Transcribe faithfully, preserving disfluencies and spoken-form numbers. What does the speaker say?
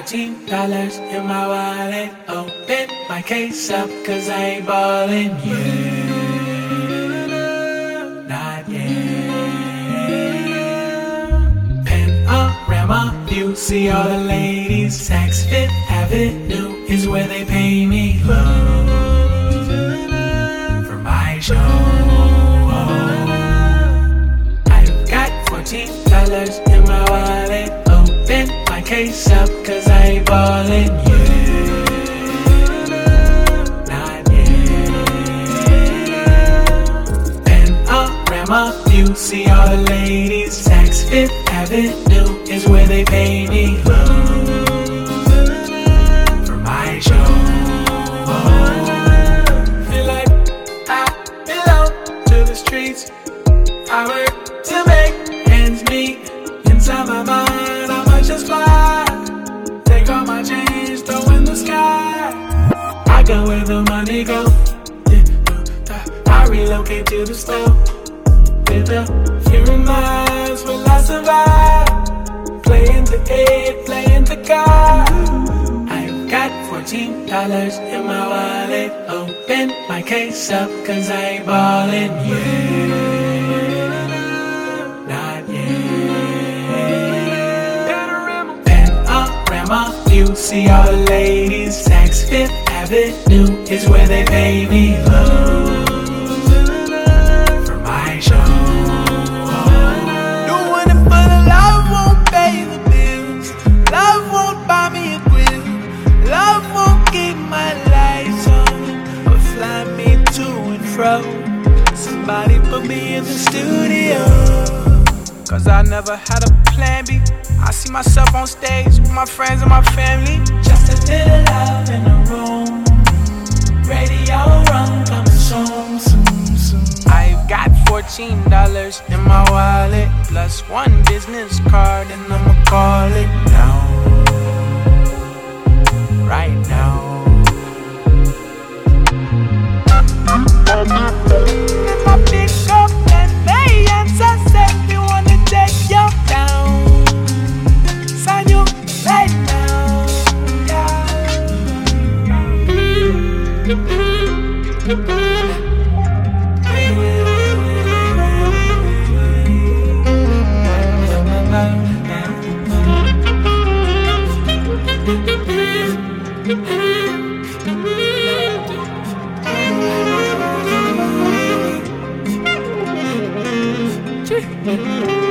fourteen dollars in my wallet. Open my case up, cause I ain't ballin' yet. Not yet. Panorama view, see all the ladies. Saks Fifth Avenue is where they pay me low for my show. I've got fourteen dollars in my wallet. Open my case up, cause I ain't ballin' yet. Not yet. Panorama view, see all the ladies. Saks Fifth Avenue is where they pay me low for my show. Feel like I belong to the streets. I work to make ends meet. Inside my mind, I might just fly. Take all my change, throw in the sky. I go where the money go. I relocate to the store. With a few miles, will I survive? Playing the eight, playing the card. I've got fourteen dollars in my wallet. Open my case up, cause I ain't ballin' yet. Not yet. Panorama view, see all the ladies. Saks Fifth Avenue is where they pay me low for my show. Doing it for the love won't pay the bills. Love won't buy me a grill. Love won't keep my lights on or fly me to and fro. Somebody put me in the studio, cause I never had a plan B. I see myself on stage with my friends and my family. Just a little love in the room. Radio run coming soon, soon, soon. I've got fourteen dollars in my wallet, plus one business card, and I'ma call it now. Right now. And my pick up and they answer, say we wanna take you down. Sign you right now. Yeah.